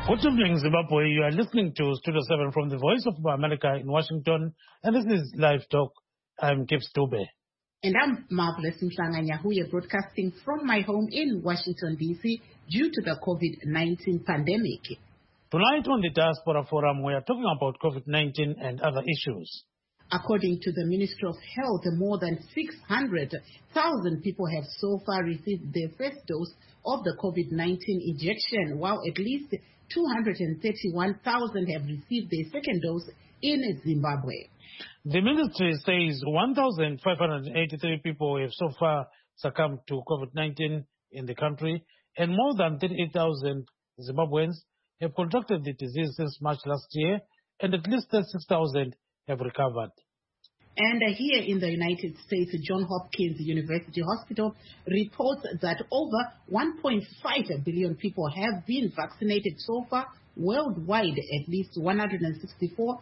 Good evening, Zimbabwe. You are listening to Studio 7 from the Voice of America in Washington, and this is Live Talk. I'm Gibbs Dube. And I'm Marvelous Mhlanganya, who is broadcasting from my home in Washington, D.C. due to the COVID-19 pandemic. Tonight on the Diaspora Forum, we are talking about COVID-19 and other issues. According to the Ministry of Health, more than 600,000 people have so far received their first dose of the COVID-19 injection, while at least 231,000 have received their second dose in Zimbabwe. The ministry says 1,583 people have so far succumbed to COVID-19 in the country, and more than 38,000 Zimbabweans have contracted the disease since March last year, and at least 36,000 have recovered. And here in the United States, Johns Hopkins University Hospital reports that over 1.5 billion people have been vaccinated so far worldwide. At least 164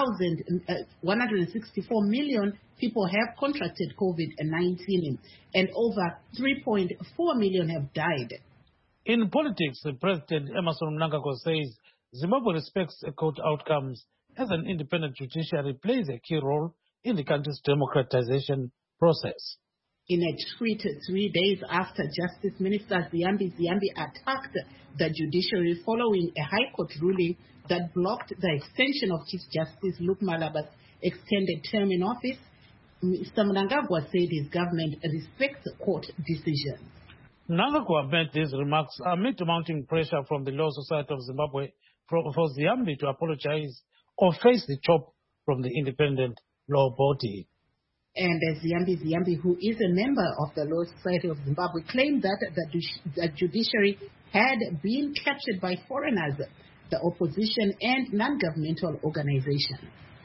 million people have contracted COVID-19, and over 3.4 million have died. In politics, President Emmerson Mnangagwa says Zimbabwe respects court outcomes as an independent judiciary plays a key role in the country's democratization process. In a tweet 3 days after Justice Minister Ziyambi attacked the judiciary following a High Court ruling that blocked the extension of Chief Justice Luke Malaba's extended term in office, Mr. Mnangagwa said his government respects court decisions. Mnangagwa made these remarks amid mounting pressure from the Law Society of Zimbabwe for Ziyambi to apologize or face the chop from the independent law body. And Ziyambi, who is a member of the Law Society of Zimbabwe, claimed that the judiciary had been captured by foreigners, the opposition, and non-governmental organizations.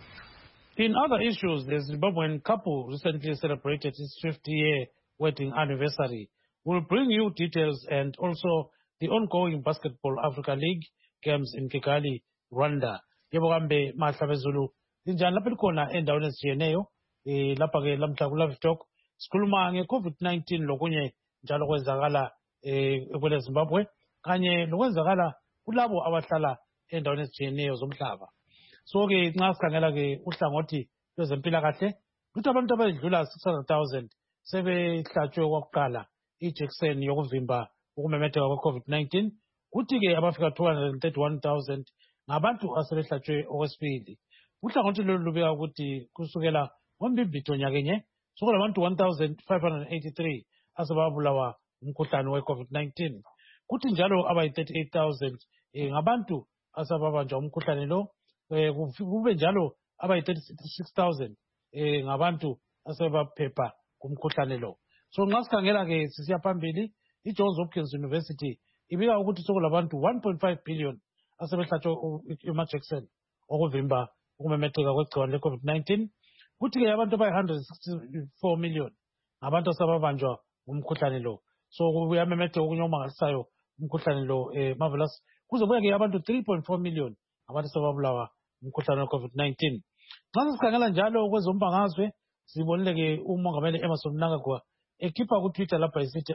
In other issues, the Zimbabwean couple recently celebrated its 50-year wedding anniversary. We'll bring you details and also the ongoing Basketball Africa League games in Kigali, Rwanda. Yebogambe Mahlabezulu. Injani lapha likhona endaweni ezijiyeneyo lapha ke lamhla ku Live Talk sikhuluma nge-COVID-19 lokunye njalo kwenzakala kwele Zimbabwe kanye lokwenzakala kulabo abahlala endaweni ezijiyeneyo zomhlaba. So ke nxa sikhangela ke uhlangothi lwezempilakahle luthi abantu abadlula 600,000 sebehlatshwe kwakuqala ijekiseni yokuvimba ukumemetheka kwe-COVID-19, kuthi ke abafika 231,000 ngabantu asebehlatshwe okwesibili. Uhlangothi lolu lubeka ukuthi kusukela ngoMbibhidvo nyakenye sokulabantu 1,583 asebabulawa umkhuhlane we-COVID-19. Kuthi njalo abayi-38,000 ngabantu asebabanjwa umkhuhlane lo, kube njalo abayi-36,000 ngabantu asebaphepha kumkhuhlane lo. So nxa sikhangela ke sisiya phambili, iJohns Hopkins University ibika ukuthi sokulabantu 1.5 billion asebehlatshwe amajekiseni okuvimba ukumemetheka kwegciwane le-COVID-19. Kuthi ke abantu abayi-164 million ngabantu asebabanjwa ngumkhuhlane lo. So kuyamemetheka okunye okumangalisayo umkhuhlane lo Marvelous. Kuzobuya ke abantu 3.4 million abantu asebabulawa umkhuhlane we-COVID-19. Nxa sikhangela njalo kwezombangazwe sibonile ke umongameli Emmerson Mnangagwa ekhipha ku-Twitter lapha esithi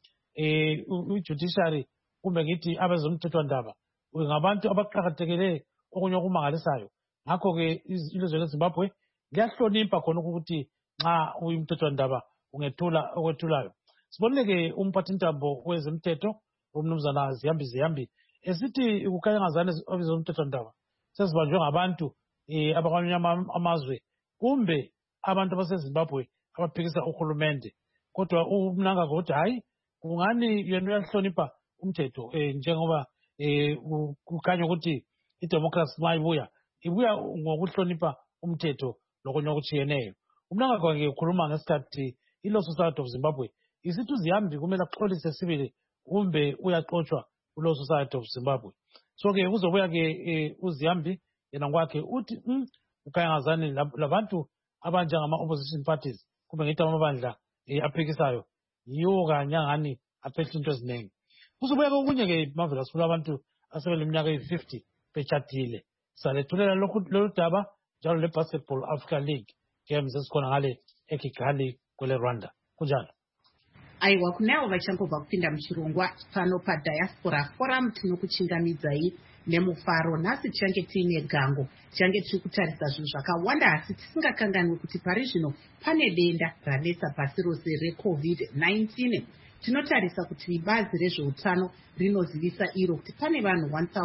i-judiciary kumbe ngithi abezomthethwandaba ngabantu abaqakathekile okunye okumangalisayo. Ngakho-ke ilizwe leZimbabwe liyahlonipha khona ukuthi nxa uyumthethwandaba ungethula okwethulayo. Sibonile-ke umphathintambo wezemthetho umnumzana Ziyambi esithi kukhanyangazane abezomthethwandaba sezibanjwe ngabantu abakwamanye amazwe kumbe abantu abaseZimbabwe abaphikisa uhulumende. Kodwa uMnangagwa uthi hayi, kungani yena uyahlonipha umthetho njengoba kukhanya ukuthi idemocracy nxa ibuya ngokuhlonipha umthetho lokunye okutshiyeneyo. uMnangagwa ke ukhuluma ngesikhathi iLaw Society of Zimbabwe isithi uZiyambi kumele axolise sibili kumbe uyaxotshwa kuLaw Society of Zimbabwe. So ke kuzobuya ke uZiyambi yena ngokwakhe uthi ukhanyangazane labantu abanjengama-opposition parties kumbe ngithi amabandla aphikisayo yiwo kanye angani aphethe into eziningi. Kuzobuya kokunye ke Marvelous kulabantu asebeleminyaka eyi-50 betshadile. Salethulela lolu daba njalo le-Basketball Africa League games esikhona ngale eKigali kwele Rwanda. Kunjalo. aiwa kuneavo vachangobva kupinda muchirongwa pano padiaspora forum tinokuchingamidzai nemufaro. Nhasi tichange tiine gango, tichange tiri kutarisa zvinhu zvakawanda, asi tisingakanganwi kuti pari zvino pane denda ranetsa pasi rose recovid-19. Tinotarisa kuti bazi rezveutano rinozivisa iro kuti pane vanhu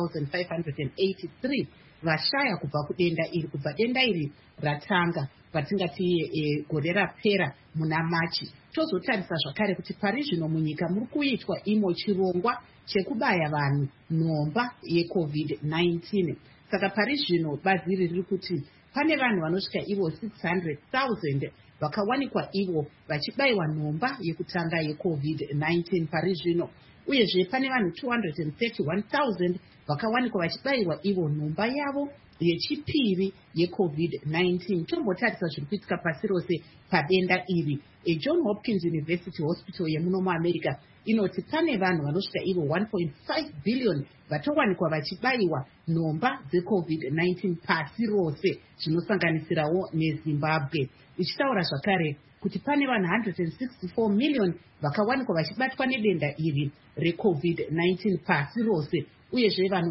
1583 vashaya kubva kudenda iri, kubva denda iri ratanga patingati gore rapera muna Machi. Tozotarisa zvakare kuti pari zvino munyika muri kuitwa imo chirongwa chekubaya vanhu nhomba yecovid-19. Saka pari zvino bazi iri riri kuti pane vanhu vanosvika ivo 600,000 vakawanikwa ivo vachibayiwa nhomba yekutanga yecovid-19 pari zvino, uyezve pane vanhu 231,000 vakawanikwa vachibayirwa ivo nhomba yavo yechipiri yecovid-19. Tombotarisa zviri kuitika pasi rose padenda iri. John Hopkins University Hospital yemuno muAmerica inoti pane vanhu vanosvika ivo 1.5 billion vatowanikwa vachibayiwa nhomba dzecovid-19 pasi rose, zvinosanganisirawo neZimbabwe. Ichitaura zvakare kuti pane vanhu 164 million vakawanikwa vachibatwa nedenda iri recovid-19 pasi rose, uyezve vanhu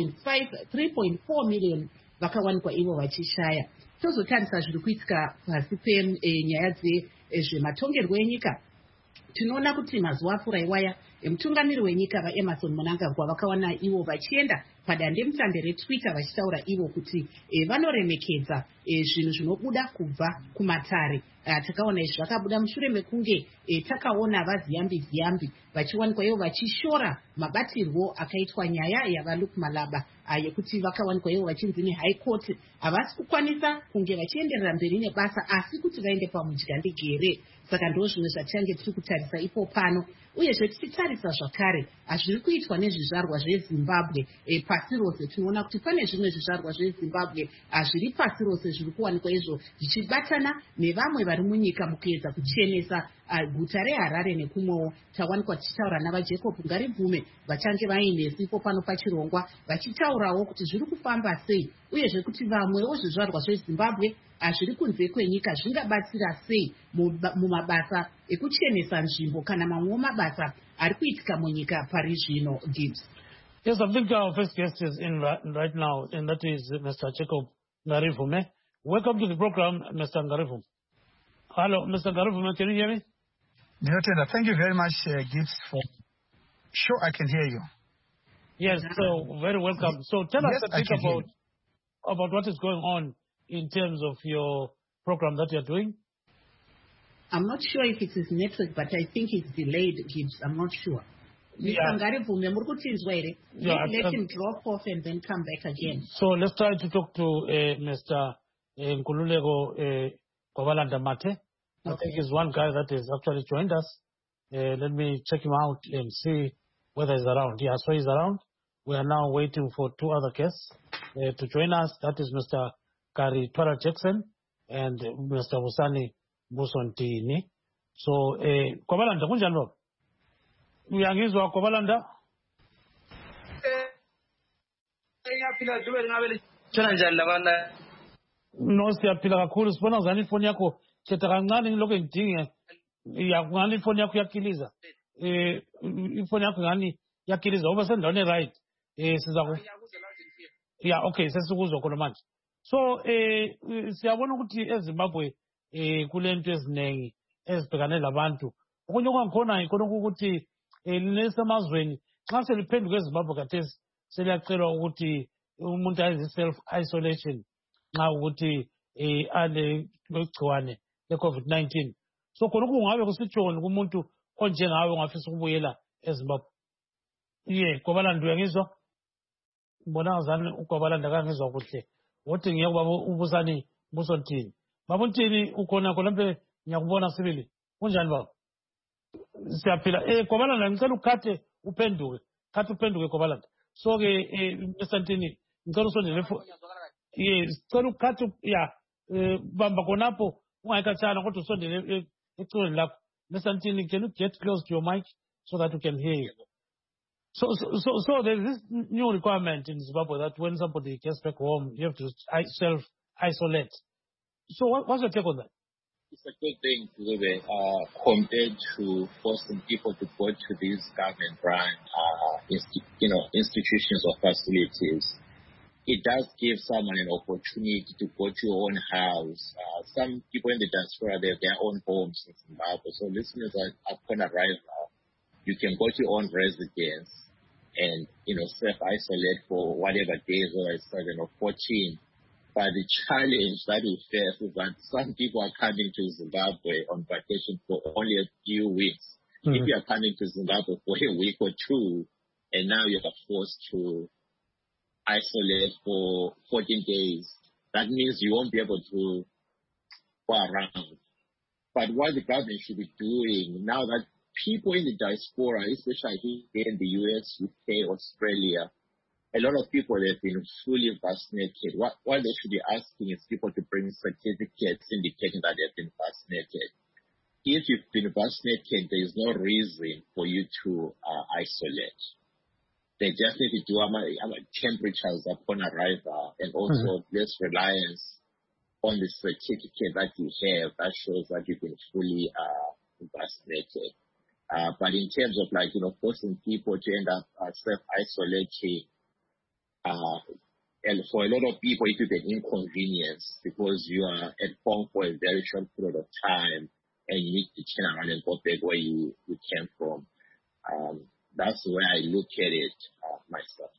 3.4 million vakawanikwa ivo vachishaya. Tozotarisa zviri kuitika pasi penyaya dzezvematongerwo enyika. Tinoona kuti mazuva apfuura iwaya mutungamiri wenyika vaEmerson Mnangagwa vakawana ivo vachienda padandemutande reTwitter vachitaura ivo kuti vanoremekedza zvinhu zvinobuda kubva kumatare. Takaona izvi zvakabuda mushure mekunge takaona vaziyambi vachiwanikwa ivo vachishora mabatirwo akaitwa nyaya yavaLuke Malaba yekuti vakawanikwa ivo vachinzi neHigh Court havasi kukwanisa kunge vachienderera mberi nebasa asi kuti vaende pamudyandegere. Saka ndo zvimwe zvatichange tiri kutarisa ipo pano, uyezve tichitarisa zvakare zviri kuitwa nezvizvarwa zveZimbabwe pasi rose. Tinoona kuti pane zvimwe zvizvarwa zveZimbabwe zviri pasi rose zviri kuwanikwa izvo zvichibatana nevamwe vari munyika mukuedza kuchenesa guta reHarare nekumwewo. Tawanikwa tichitaura navaJacob Ngaribvume vachange vainesi ipo pano pachirongwa vachitaurawo kuti zviri kufamba sei, uyezve kuti vamwewo zvizvarwa zveZimbabwe zviri kunze kwenyika zvingabatsira sei mumabasa ekuchenesa nzvimbo kana mamwewo mabasa ari kuitika munyika pari zvino. Gibbs. Yes, I think our first guest is in right now, and that is Mr. Jacob Ngaribvume. Welcome to the program, Mr. Ngaribvume. Hello, Mr. Ngaribvume, can you hear me? Thank you very much, Gibbs, for sure I can hear you. Yes, so very welcome. So tell us a bit about what is going on in terms of your program that you're doing. I'm not sure if it's his network, but I think it's delayed, Gibbs. I'm not sure. Mr. Ngaribvume, let him drop off and then come back again. So let's try to talk to Mr. Nkululeko Govalanda Mate. I think he's one guy that has actually joined us. Let me check him out and see whether he's around. Yeah, so he's around. We are now waiting for two other guests to join us. That is Mr. Kari Twara Jackson and Mr. Musani Musontini. So, Govalanda, kunjani baba? Uyangizwa Govalanda? No, siyaphila kakhulu. Sibona ngani ifoni yakho thetha kancane ngiloko ngidinga. Ngani ifoni yakho yakiliza. Ifoni yakho ngani yakiliza. Uba sendaweni right. Yeah, okay, sesikuzwa khona manje. So, siyabona ukuthi eZimbabwe kulento ezinengi ezibhekane labantu. Okunye kwangikhona ikhona ukuthi lesemazweni xa seliphenduka eZimbabwe kathesi seliyacelwa ukuthi umuntu ayenze self isolation nxa ukuthi ale gciwane leCovid-19. So khona kungabe kusitshoni kumuntu onjengawe ongafisa ukubuyela eZimbabwe. Govalanda uyangizwa? Ngibona ngazani uGovalanda kangizwa kuhle. Wothi ngiye kubaba uBusani Musontini. Baba Ntini ukhona khona mpe ngiyakubona sibili. Kunjani baba? Siyaphila. Govalanda ngicela ukhathe uphenduke. Khathe uphenduke Govalanda. So ke Mr. Ntini ngicela usondele sicela ukhathe bamba khonapho ungayikhatshana kodwa usondele eceleni lakho. Mr. Ntini, can you get close to your mic so that we can hear you? So there's this new requirement in Zimbabwe that when somebody gets back home, you have to self-isolate. So what's your take on that? It's a good thing, compared to forcing people to go to these government-run, institutions or facilities. It does give someone an opportunity to go to your own house. Some people in the diaspora, they have their own homes in Zimbabwe. So listeners upon arrival, you can go to your own residence and, self-isolate for whatever days, whether it's 7 or 14. But the challenge that we face is that some people are coming to Zimbabwe on vacation for only a few weeks. Mm-hmm. If you are coming to Zimbabwe for a week or two, and now you are forced to isolate for 14 days, that means you won't be able to go around. But what the government should be doing now that people in the diaspora, especially here in the US, UK, Australia, a lot of people have been fully vaccinated. What they should be asking is people to bring certificates indicating that they've been vaccinated. If you've been vaccinated, there is no reason for you to isolate. They just need to do temperatures upon arrival and also less reliance on the certificate that you have that shows that you've been fully vaccinated. But in terms of forcing people to end up self-isolating, and for a lot of people, it will be an inconvenience because you are at home for a very short period of time and you need to turn around and go back where you came from. That's the way I look at it myself.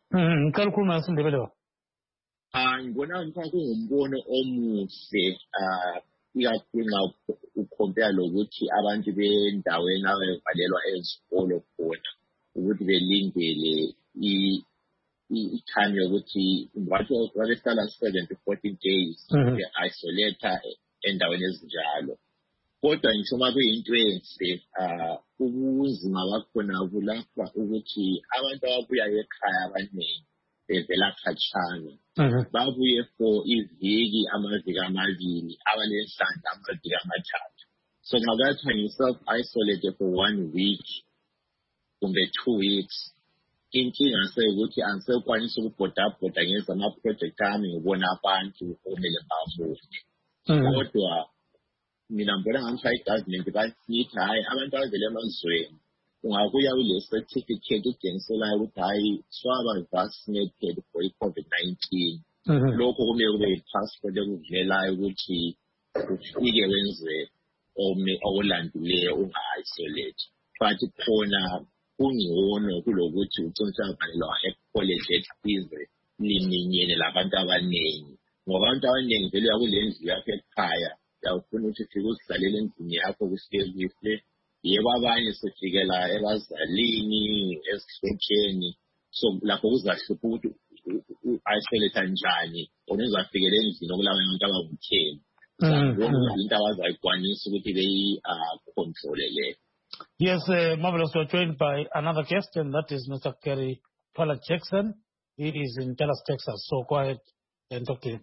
Ngibona kungumbono omuhle ikakhulu ukompare lokuthi abantu bendaweni abavalelwa ezikolo khona ukuthi belindele time yokuthi wabehlala 7 to 14 days be-isolate endaweni ezinjalo. Kodwa ngisho uma kuyinto enhle ubunzima bakhona kulapha ukuthi abantu ababuya ekhaya abaningi bevela khatshana babuye for iviki amaviki amabili abalenhlanhla amaviki amathathu. So ngakathiwa ngi-self-isolate for 1 week kumbe 2 weeks, inkinga seyukuthi angisekwanisa ukubhodabhoda ngenza ama-project ami ngibona abantu okumele babone. Kodwa mina ngibona ngani i-government basithi hayi abantu abavele emazweni ungabuya ule certificate utshengiselayo ukuthi hayi swaba vaccinated for i-COVID-19. Lokho kumele kube yi-passport ekuvelayo ukuthi ufike wenze okulandileyo unga-isolate. But khona kungcono kulokuthi ucinisavalelwa e-college ethize liminyene labantu abaningi. Ngoba abantu abaningi vele yakule ndlu yakho ekhaya uyafuna ukuthi ufike uzidlalele endlini yakho kuhlekile. Yebo abanye sifikela ebazalini esihlotsheni, so lapho kuzahlupha ukuthi u-isolate njani or uzafikela endlini okulabanye abantu ababutheni. Into abazayikwanisa ukuthi beyi-controle leyo. Yes, Marvelous, we're joined by another guest, and that is Mr. Kerry Twala Jackson. He is in Dallas, Texas. So go ahead and talk to him.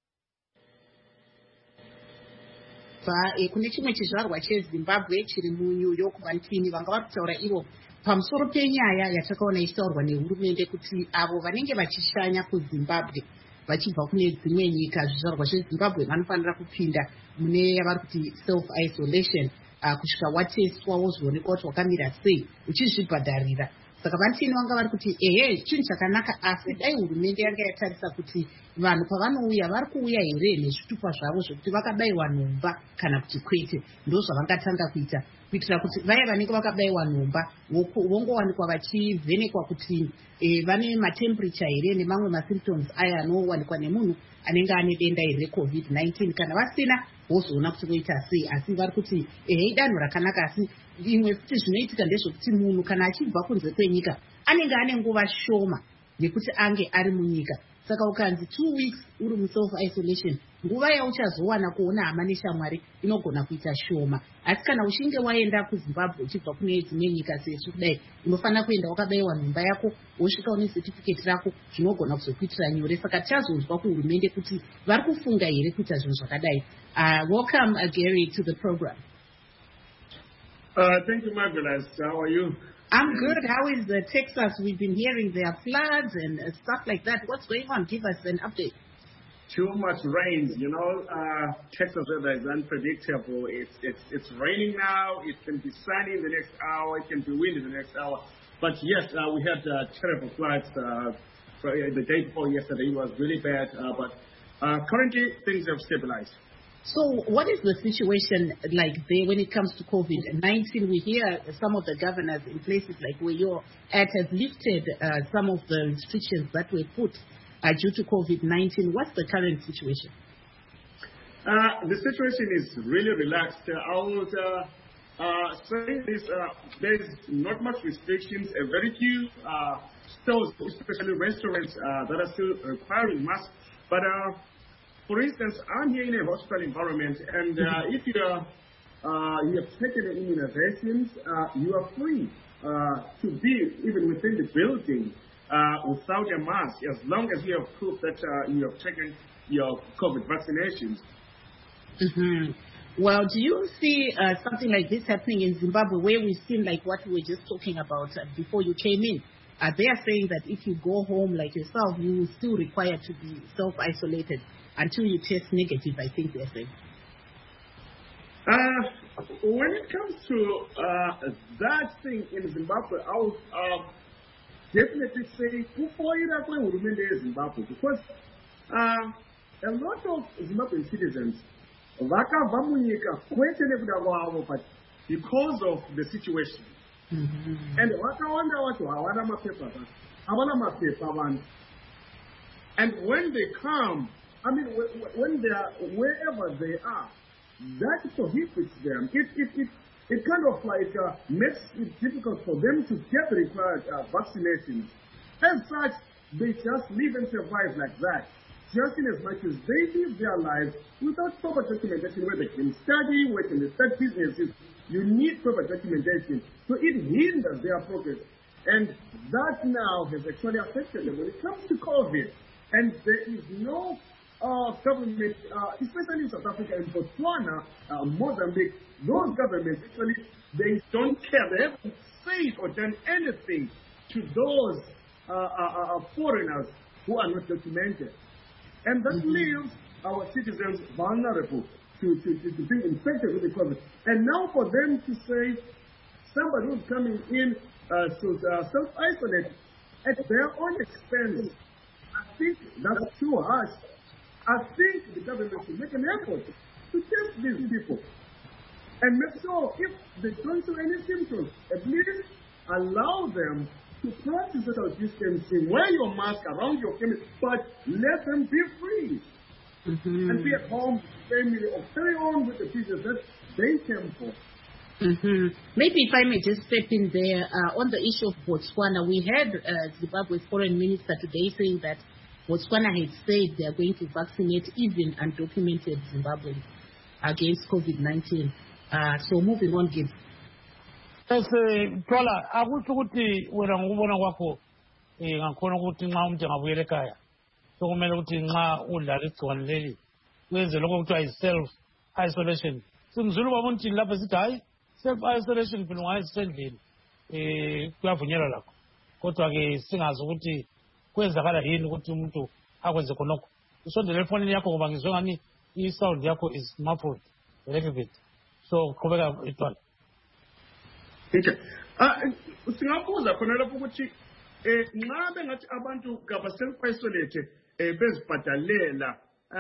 Kune chimwe chizvarwa chezimbabwe chiri muNew York vantini vanga vari kutaura ivo pamusoro penyaya yatakaona ichitaurwa nehurumende kuti avo vanenge vachishanya kuzimbabwe vachibva kune dzimwe nyika zvizvarwa zvezimbabwe vanofanira kupinda mune yavari kuti self-isolation kusvika watestwa wozionekwa kuti wakamira sei uchizvibhadharira. Saka vantini vanga vari kuti chinhu chakanaka, asi dai hurumende yanga yatarisa kuti vanhu pavanouya vari kuuya here nezvitupa zvavo zvokuti vakabayiwa nhomba kana kuti kwete. Ndo zvavangatanga kuitira kuti vaya vanenge vakabayiwa nhomba vongowanikwa vachivhenekwa kuti vane matemperature here nemamwe masymptoms aya anowanikwa nemunhu anenge ane denda iri reCOVID-19. Kana vasina vozoona kuti voita sei. Asi vari kuti idanho rakanaka, asi imwe futi zvinoitika ndezvekuti munhu kana achibva kunze kwenyika anenge ane nguva shoma yekuti ange ari munyika. Saka ukanzi 2 weeks uri muself-isolation, nguva yauchazowana kuona hama neshamwari inogona kuita shoma. Asi kana uchinge waenda kuZimbabwe uchibva kune dzimwe nyika sezvo kudai, unofanira kuenda wakabayiwa nhomba yako, wosvika une certificate rako, zvinogona kuzokuitira nyore. Saka tichazonzwa kuhurumende kuti vari kufunga here kuita zvinhu zvakadai. Welcome, Gary, to the program. Thank you, Marvelous. How are you? I'm good. How is Texas? We've been hearing there are floods and stuff like that. What's going on? Give us an update. too much rain. Texas weather is unpredictable. It's raining now. It can be sunny in the next hour. It can be windy in the next hour. But yes, we had terrible floods. The day before yesterday it was really bad. But currently things have stabilized. So what is the situation like there when it comes to COVID-19? We hear some of the governors in places like where you're at have lifted some of the restrictions that were put due to COVID-19. What's the current situation? The situation is really relaxed. I would say this, there's not much restrictions. Very few stores, especially restaurants, that are still requiring masks. But for instance, I'm here in a hospital environment, and if you have taken the immunizations, you are free to be even within the building without a mask, as long as you have proof that you have taken your COVID vaccinations. Mm-hmm. Well, do you see something like this happening in Zimbabwe, where we've seen like what we were just talking about before you came in? They are saying that if you go home like yourself, you will still require to be self-isolated until you test negative, I think they're saying. When it comes to that thing in Zimbabwe, I would definitely say Zimbabwe, because a lot of Zimbabwean citizens, but because of the situation, and and when they come, I mean, when they are wherever they are, that prohibits them. It kind of like makes it difficult for them to get the required vaccinations. As such, they just live and survive like that, just in as much as they live their lives without proper documentation, where they can study, where they can start businesses. You need proper documentation, so it hinders their progress. And that now has actually affected them when it comes to COVID. And there is no government, especially in South Africa and Botswana, Mozambique, those governments actually, they don't care. They haven't said or done anything to those foreigners who are not documented. And that leaves our citizens vulnerable to being infected with the COVID. And now for them to say somebody who's coming in to self-isolate at their own expense, I think that's too harsh. I think the government should make an effort to test these people and make sure if they don't show any symptoms, at least allow them to practice social distancing, wear your mask around your family, but let them be free. And be at home, family, or carry on with the business that they came for. Maybe if I may just step in there, on the issue of Botswana, we had Zimbabwe's foreign minister today saying that Botswana had said they are going to vaccinate even undocumented Zimbabweans against COVID-19. So moving on, Gibbs. Yes, Twala, akusho ukuthi wena ngokubona kwakho ngakhona ukuthi nxa umuntu engabuyela ekhaya sokumele ukuthi nxa udlala igciwane leli wenze lokho kuthiwa yi-self-isolation. Singizwile ubaba uNtini lapho sithi hayi self-isolation phela ungayisendlini kuyavunyelwa lakho, kodwa-ke singazi ukuthi kwenzakala yini ukuthi umuntu akwenze khonokho. Usondele efonini yakho ngoba ngizwe ngani i-sound yakho is muffled a little bit, so qhubeka Twala. Okay. Singabuza khona lapho ukuthi nxa bengathi abantu kaba self-isolate bezibhadalela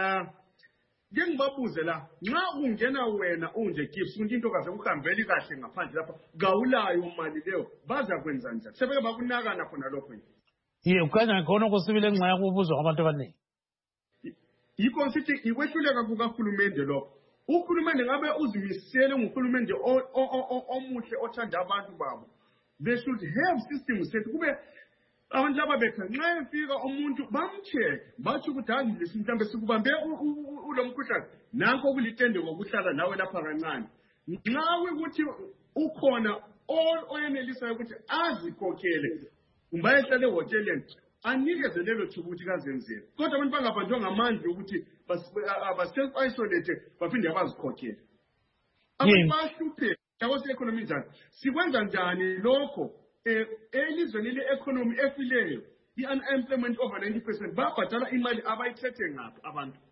ke ngibabuze la nxa ungena wena unje Gibbs ukuthi into kaze uhambeli kahle ngaphandle lapha gawulayo imali leyo baza kwenza njani? Sebeke bakunakana khona lokho yini? Yebo, kanye khona kusibile nxa yakubuzwa ngabantu abaningi. Yikho sithi ikwehluleka kukaHulumende lokho. Uhulumende ngabe uzimisele nguhulumende omuhle othanda abantu babo. They should have systems set kube abantu laba bekha nxa efika umuntu bamcheck bathi ukuthi hayi lesi mhlambe sikubambe ulomkhuhlane nanko okulitende ngokuhlala nawe lapha kancane. Nxa ukuthi ukhona oyenelisayo ukuthi azikhokhele umbayehlale ehoteleni anikeze lelo thuba ukuthi kazenzele, kodwa abantu bangabanjwa ngamandla ukuthi self-isolate baphinde abazikhokhele. Abantu bahluphe yakho economy njani, sikwenza njani lokho elizweni le-economy efileyo i-unemployment over 90%, babhadala imali abayithethe ngaphi abantu?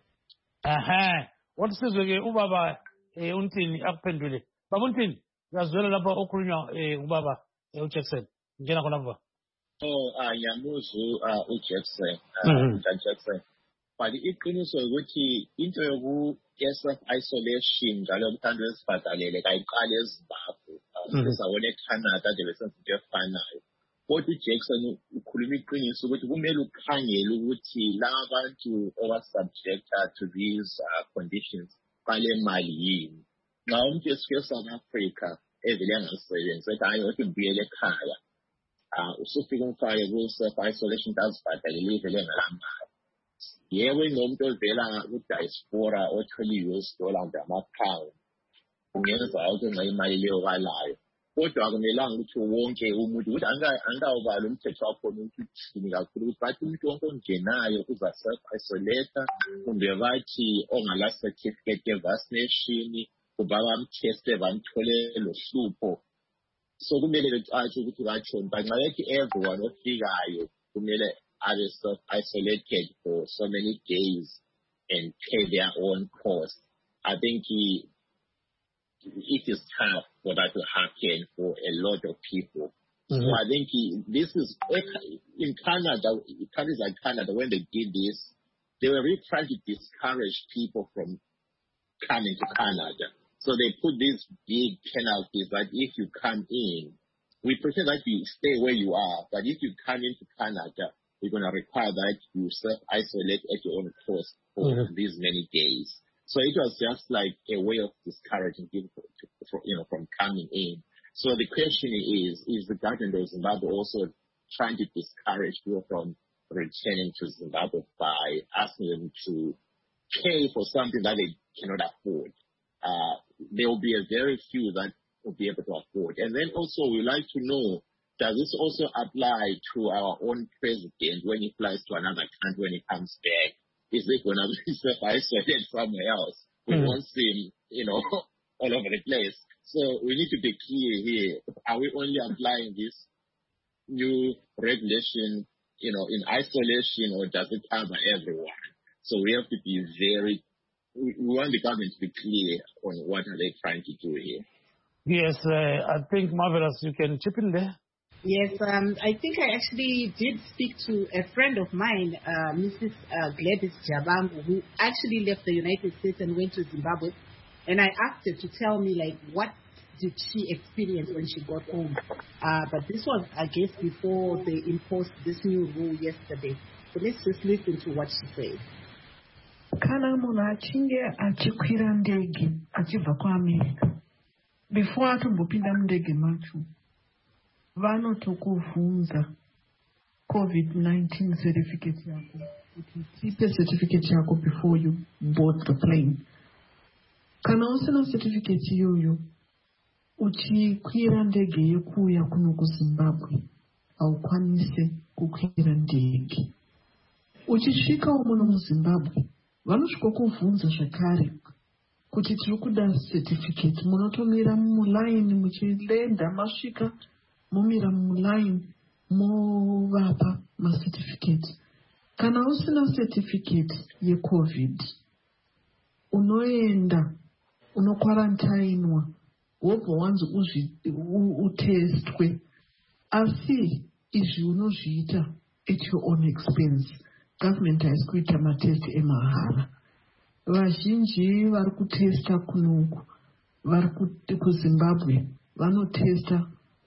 What says ubaba untini akuphendule. Baba untini yazwela lapha okhulunywa ubaba uJackson. Ngena khona baba. Ngiyamuzu uJackson, Jackson. But iqiniso ukuthi into yoku-self-isolation njalo umthando wesibhadalele kayiqali eZimbabwe. Sisawona eCanada nje besenza into efanayo. Kodwa uJackson ukhuluma iqiniso ukuthi kumele ukhangele ukuthi laba bantu oba-subjected to these conditions bale mali yini. Nxa umuntu esuke eSouth Africa evele angasebenzi ethi hayi othi ngibuyele ekhaya, usufika umfake ku-self-isolation azibhadalele ivele engalamali. Yebo inomuntu ovela ku-diaspora othola i-US dollar ngama-pound kungenza ukuthi nxa imali leyo balayo. Kodwa akumelanga ukuthi wonke umuntu ukuthi angawubala umthetho wakhona ukuthi uthini kakhulu ukuthi bathi umuntu wonke ongenayo uza-self-isolate kumbe bathi ongala-certificate ye-vaccination kuba bamtheste bamthole lo hlupho. So kumele becatshe ukuthi batshoni but nxa bethi everyone ofikayo kumele are self-isolated for so many days and pay their own cost. I think it is tough for that to happen for a lot of people. So I think this is in Canada, countries like Canada, when they did this, they were really trying to discourage people from coming to Canada. So they put these big penalties that if you come in, we prefer that you stay where you are, but if you come into Canada, we're going to require that you self-isolate at your own cost for these many days. So it was just like a way of discouraging people from coming in. So the question is the government of Zimbabwe also trying to discourage people from returning to Zimbabwe by asking them to pay for something that they cannot afford? There will be a very few that will be able to afford. And then also we'd like to know, does this also apply to our own president when he flies to another country when he comes back? Is it going to be self-isolated somewhere else? We won't see him, all over the place. So we need to be clear here. Are we only applying this new regulation, in isolation, or does it cover everyone? So we have to be we want the government to be clear on what are they trying to do here. Yes, I think, Marvelous, you can chip in there. Yes, I think I actually did speak to a friend of mine, Mrs. Gladys Jabangu, who actually left the United States and went to Zimbabwe. And I asked her to tell me, what did she experience when she got home? But this was, I guess, before they imposed this new rule yesterday. So let's just listen to what she said. Kana munhu achinge achikwira ndege achibva kuAmerica, before atombopinda mundege macho, vanotokuvhunza COVID-19 certificate yako, kuti tipe certificate yako before you board the plane. Kana usina certificate iyoyo, uchikwira ndege yekuuya kuno kuZimbabwe, haukwanise kukwira ndege. Uchisvika muno muZimbabwe, vanosvika kuvhunza zvakare kuti tiri kuda certificate. Munotomira mumulaini muchilenda, masvika mumira mumulaini movapa macertificate. Kana usina certificate yeCovid, unoenda unokwarantainwa wobva wanzi utestwe, asi izvi unozviita at your own expense. Government haisi kuita matest emahara. Vazhinji vari kutesta kunoku, vari kuZimbabwe vanotesta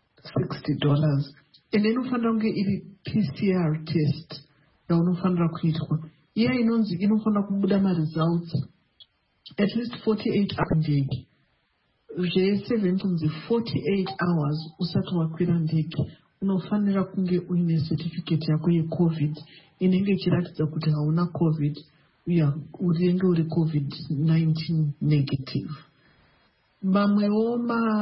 $60. Ende inofanira kunge iri PCR test yaunofanira kuitwa. Iya inonzi inofanira kubuda results at least 48 hours ndege. Zvese kunzi 48 hours usati wakwira ndege unofanira kunge uine certificate yako yeCovid inenge ichiratidza kuti hauna COVID, unenge uri COVID-19 negative. Mamwewo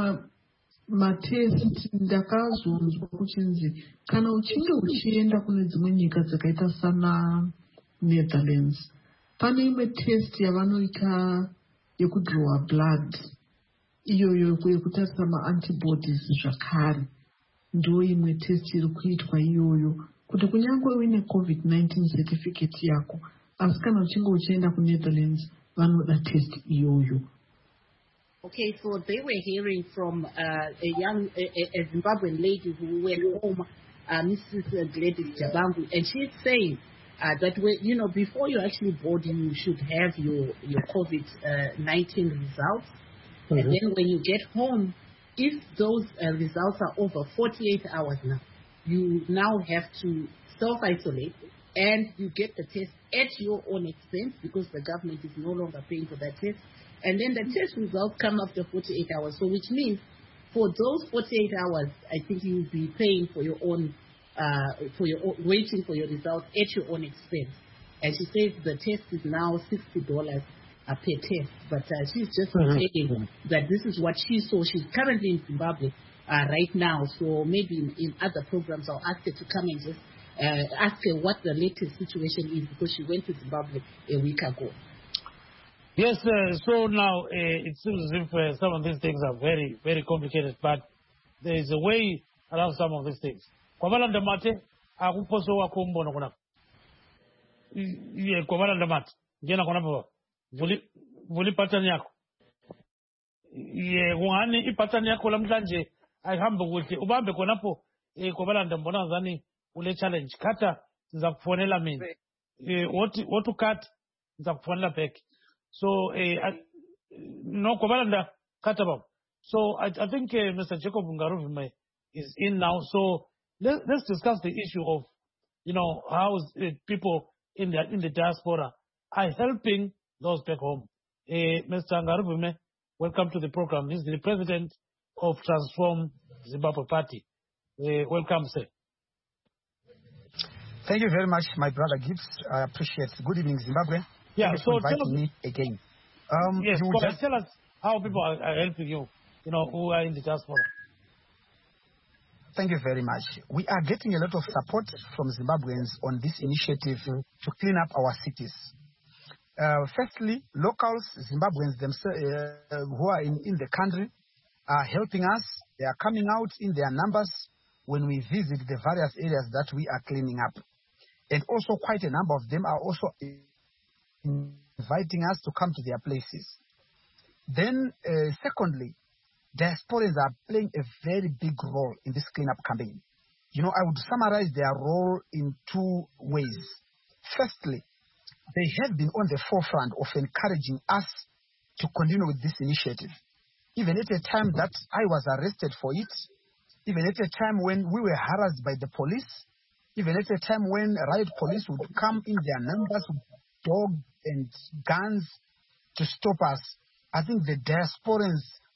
matest ndakazonzwa kuchinzi kana uchinge uchienda kune dzimwe nyika dzakaita sana Netherlands, pane imwe test yavanoita yekudrowa blood, iyoyo yekutarisa maantibodies zvakare. Ndo imwe test iri kuitwa iyoyo kuti kunyangwe uine COVID-19 certificate yako, asi kana uchinge uchienda kuNetherlands vanoda test iyoyo. Okay, so they were hearing from a Zimbabwean lady who went home, Mrs. Gladys Jabangu, and she's saying that before you actually board, you should have your COVID-19 results, and then when you get home, if those results are over 48 hours now, you now have to self-isolate, and you get the test at your own expense because the government is no longer paying for that test. And then the test results come after 48 hours. So which means for those 48 hours, I think you'll be paying for your own, waiting for your results at your own expense. And she says the test is now $60 per test. But she's just saying that this is what she saw. She's currently in Zimbabwe right now. So maybe in other programs I'll ask her to come and just ask her what the latest situation is, because she went to Zimbabwe a week ago. Yes, so now it seems as if some of these things are very, very complicated, but there is a way around some of these things. Kwabalanda mate, akuposo wako mbono kuna. Kwabalanda mate, jena kuna baba. Vuli patani yako. Wani ipatani yako la mtanje, aihambe kuti. Ubambe konapo, kwabalanda mbona zani ule challenge. Kata, za kufonela mini. What to cut, za kufonela peki. So, no, Kwabalanda Katabab. So, I think Mr. Jacob Ngaruvi is in now. So, let's discuss the issue of, how people in the diaspora are helping those back home. Mr. Ngaruvi, welcome to the program. He's the president of Transform Zimbabwe Party. Welcome, sir. Thank you very much, my brother Gibbs. I appreciate it. Good evening, Zimbabwe. Yeah, so tell me again. Yes, tell us how people are helping you, who are in the diaspora. Thank you very much. We are getting a lot of support from Zimbabweans on this initiative to clean up our cities. Firstly, locals, Zimbabweans themselves who are in the country are helping us. They are coming out in their numbers when we visit the various areas that we are cleaning up. And also quite a number of them are also inviting us to come to their places. Then, secondly, diasporans are playing a very big role in this cleanup campaign. I would summarize their role in two ways. Firstly, they have been on the forefront of encouraging us to continue with this initiative. Even at a time that I was arrested for it, even at a time when we were harassed by the police, even at a time when riot police would come in their numbers with dogs and guns to stop us, I think the diasporans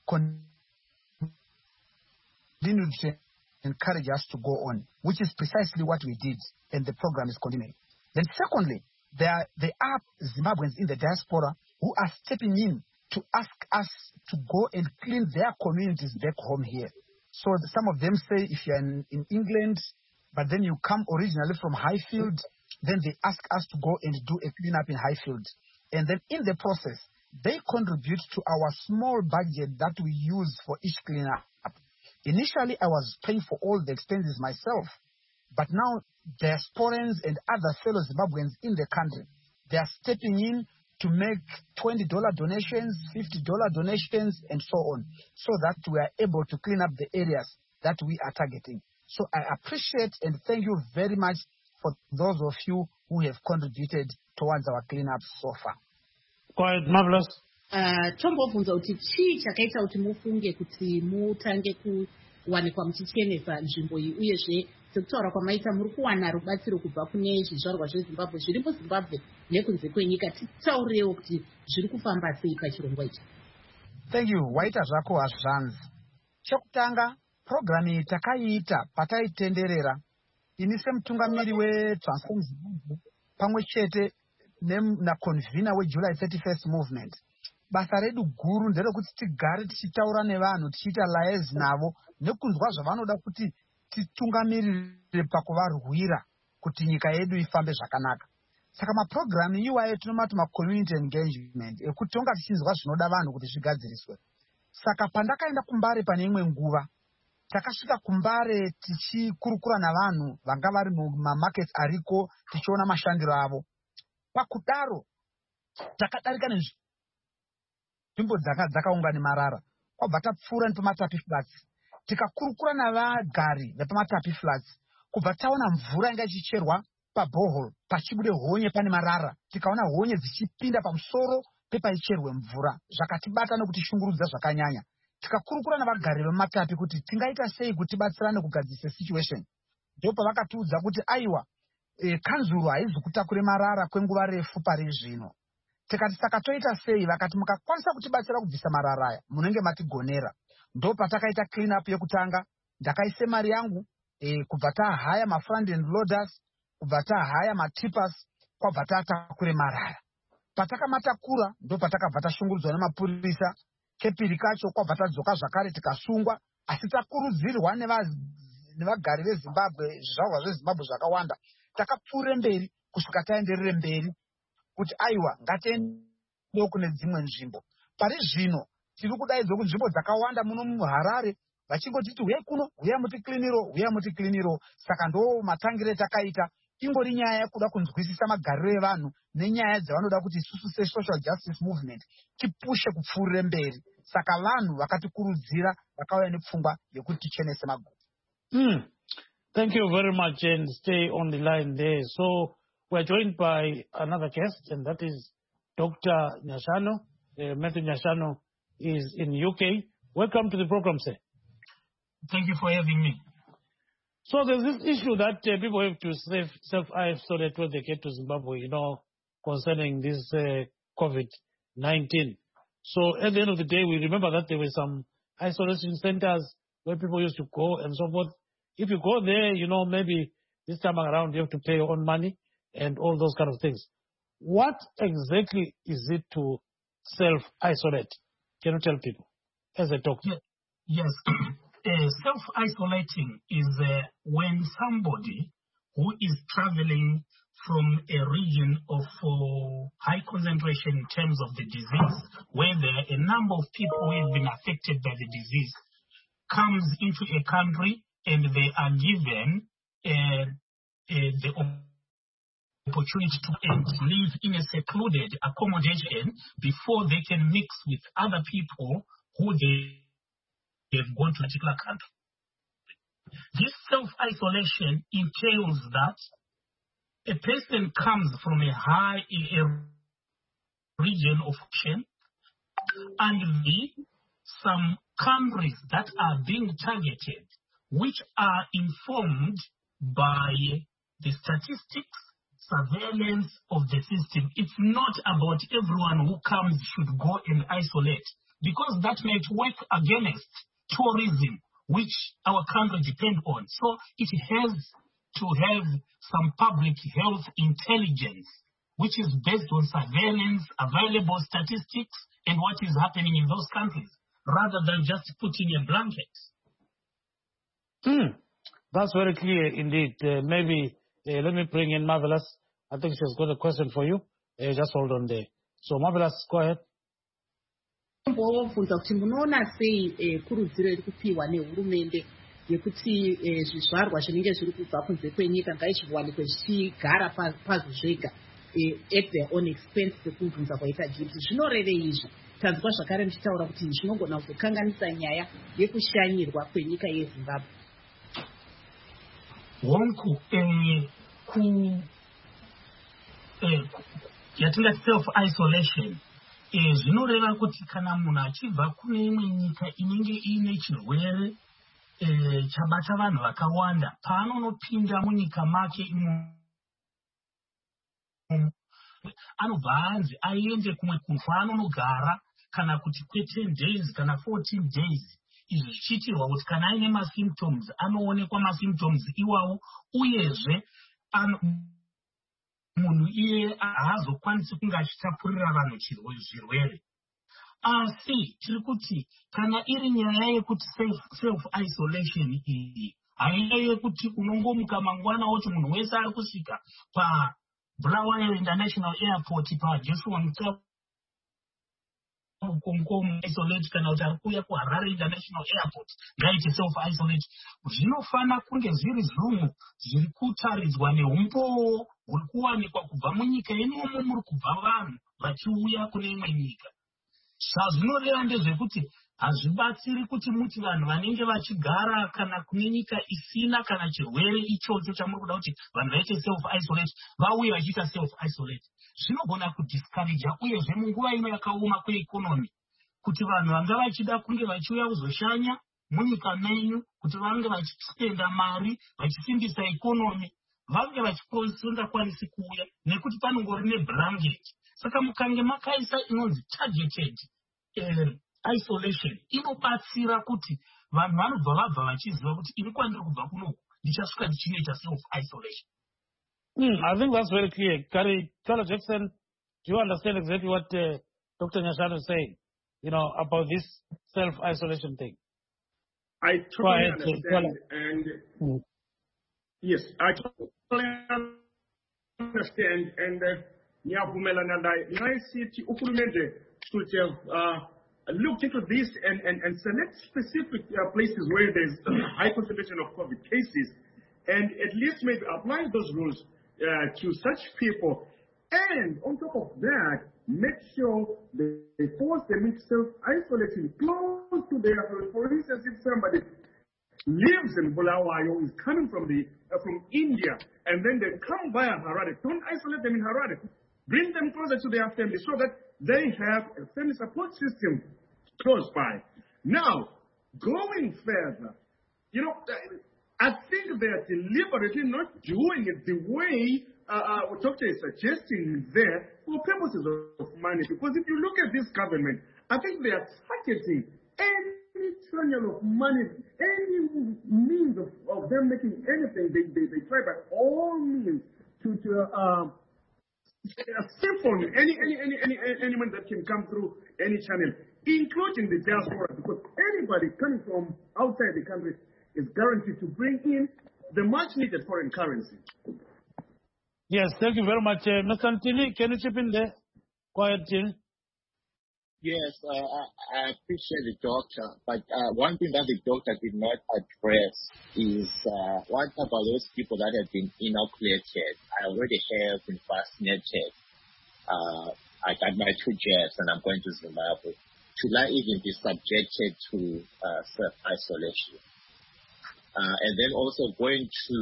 continued to encourage us to go on, which is precisely what we did, and the program is continuing. Then secondly, there are Zimbabweans in the diaspora who are stepping in to ask us to go and clean their communities back home here. So some of them say if you're in England, but then you come originally from Highfield, then they ask us to go and do a cleanup in Highfield. And then in the process, they contribute to our small budget that we use for each cleanup. Initially, I was paying for all the expenses myself, but now diasporans and other fellow Zimbabweans in the country, they are stepping in to make $20 donations, $50 donations, and so on, so that we are able to clean up the areas that we are targeting. So I appreciate and thank you very much for those of you who have contributed towards our cleanup so far. Quite marvelous. Tombobvunza kuti chii chakaita kuti mufunge kuti mutange kuwanikwa muchichenesa nzvimbo iyi, uyezve sekutaura kwamaita muri kuwana rubatsiro kubva kune zvizvarwa zvezimbabwe zviri muzimbabwe nekunze kwenyika. Titaurewo kuti zviri kufamba sei pachirongwa ichi. Thank you. Waita zvako hazvanzi. Chokutanga, programu iyi takaiita pataitenderera ini semutungamiri weTransform Zimbabwe pamwe chete naconvener weJuly 31st movement. Basa redu guru nderekuti tigare tichitaura nevanhu, tichiita liaise navo nekunzwa zvavanoda kuti titungamirire pakuvarwira kuti nyika yedu ifambe zvakanaka. Saka mapurogiramu iwayo tinomati macommunity engagement ekuti tonga tichinzwa zvinoda vanhu kuti zvigadziriswe. Saka pandakaenda kuMbare pane imwe nguva, takasvika kuMbare tichikurukura navanhu vanga vari mumamarkets ariko tichiona mashandiro avo. Pakudaro takadarika nzvimbo dzakaungana marara. Kwabva tapfuura nepamatapi flats. Tikakurukura navagari vepamatapi flats. Kubva taona mvura inga ichicherwa pabohol pachibude honye pane marara. Tikaona honye dzichipinda pamusoro pepaicherwe mvura. Zvakatibata nokutishungurudza zvakanyanya. Tikakurukura navagari vematapi kuti tingaita sei kuti batsirane kugadzisa situation. Ndipo vakatiudza kuti aiwa kanzuru haizi kutakura marara kwenguva refu pari zvino. Tikati saka toita sei? Vakati mukakwanisa kutibatsira kubvisa marara aya munenge matigonera. Ndo patakaita clean up yekutanga. Ndakaise mari yangu kubva tahaya mafront end loaders, kubva tahaya matippers, kwabva tatakure marara. Patakamatakura ndo patakabva tashungurudzwa nemapurisa. Kepiri kacho kwabva tadzoka zvakare tikasungwa, asi takurudzirwa nevagari veZimbabwe, zvizvarwa zveZimbabwe zvakawanda. Takapfuure mberi kusvika taenderere mberi kuti aiwa ngatiende kune dzimwe nzvimbo. Pari zvino tiri kudaidzwa kunzvimbo dzakawanda muno muHarare vachingotiti huya kuno, huya muti kliniro. Saka ndo matangire takaita. Ingori nyaya yekuda kunzwisisa magariro evanhu nenyaya dzavanoda kuti isusu se-social justice movement tipushe kupfuurire mberi. Saka vanhu vakatikurudzira vakauya nepfungwa yekuti tichenese maguta. Thank you very much, and stay on the line there. So we're joined by another guest, and that is Dr. Nyashano. Matthew Nyashano is in UK. Welcome to the program, sir. Thank you for having me. So there's this issue that people have to self-isolate when they get to Zimbabwe, concerning this COVID-19. So at the end of the day, we remember that there were some isolation centers where people used to go and so forth. If you go there, maybe this time around you have to pay your own money and all those kind of things. What exactly is it to self-isolate? Can you tell people as a doctor? Yes. Self-isolating is when somebody who is traveling from a region of high concentration in terms of the disease, where there are a number of people who have been affected by the disease, comes into a country and they are given the opportunity to live in a secluded accommodation before they can mix with other people who they've gone to a particular country. This self-isolation entails that a person comes from a region of action, and some countries that are being targeted, which are informed by the statistics, surveillance of the system. It's not about everyone who comes should go and isolate, because that might work against tourism, which our country depend on. So it has to have some public health intelligence, which is based on surveillance, available statistics, and what is happening in those countries, rather than just putting a blanket. That's very clear indeed. Maybe let me bring in Marvelous. I think she's got a question for you. Just hold on there. So Marvelous, go ahead. Mbovunza kuti munoona sei kurudziro iri kupiwa nehurumende yekuti zvizvarwa zvinenge zviri kubva kunze kwenyika ngaichiwanikwe zvichigara pazvo zvega at their own expense sekubvunza kwaita Gibbs. Zvinorevei izvi? Tanzwa zvakare muchitaura kuti zvinogona kuzokanganisa nyaya yekushanyirwa kwenyika yeZimbabwe. Honku yatingati self-isolation zvinoreva kuti kana munhu achibva kune imwe nyika inenge ine chirwere chabata vanhu vakawanda, paanonopinda munyika make anobva anzi aende kumwe kunhu kwaanonogara kana kuti kwe10 days kana 14 days. Izvi zvichiitirwa kuti kana aine masymptoms anoonekwa masymptoms iwawo, uyezve munhu iye haazokwanisi kunge achitapurira vanhu zvirwere. Asi tiri kuti kana iri nyaya yekuti self-isolation iyi haiya yekuti unongomuka mangwana woti munhu wese ari kusvika paBulawayo International Airport paJoshua Mutsavu isolate kana kuti ari kuuya kuHarare International Airport ngaiti self-isolate. Zvinofana kunge zviri zvinhu zviri kutaridzwa neumbowo huri kuwanikwa kubva munyika inomo muri kubva vanhu vachiuya kune imwe nyika. Zvazvinoreva ndezvekuti hazvibatsiri kuti muti vanhu vanenge vachigara kana kune nyika isina kana chirwere ichocho chamuri kuda kuti vanhu vaite self-isolate vauye vachiita self-isolate. Zvinogona kudiscourage uyezve munguva ino yakaoma kweikonomi kuti vanhu vanga vachida kunge vachiuya kuzoshanya munyika menyu kuti vange vachitenda mari vachisimbisa ikonomi vange vachingakwanisi kuuya nekuti panongori neblanket. Saka mukange makaisa inonzi targeted isolation inobatsira kuti vanhu vanobva vabva vachiziva kuti ini kwandiri kubva kunoku ndichasvika ndichinoita self-isolation. I think that's very clear. Carla Jackson, do you understand exactly what Dr. Nyashanu is saying, about this self-isolation thing? I totally understand. And yes, I totally understand. And Nyavumelana and I see Ukulumende should have looked into this and select specific places where there's high concentration of COVID cases, and at least maybe apply those rules to such people. And on top of that, make sure they force them into self-isolation close to their house. For instance, if somebody lives in Bulawayo, is coming from India, and then they come via Harare, don't isolate them in Harare. Bring them closer to their family so that they have a family support system close by. Now, going further, I think they are deliberately not doing it the way what Doctor is suggesting there for purposes of money. Because if you look at this government, I think they are targeting any channel of money, any means of them making anything. They try by all means to stifle any money that can come through any channel, including the diaspora, because anybody coming from outside the country is guaranteed to bring in the much-needed foreign currency. Yes, thank you very much. Mr. Ntini, can you chip in there? Quiet, Tim. Yes, I appreciate the doctor, but one thing that the doctor did not address is what about those people that have been inoculated? I already have been vaccinated. I got my 2 jabs and I'm going to Zimbabwe. Should I even be subjected to self-isolation? And then also going to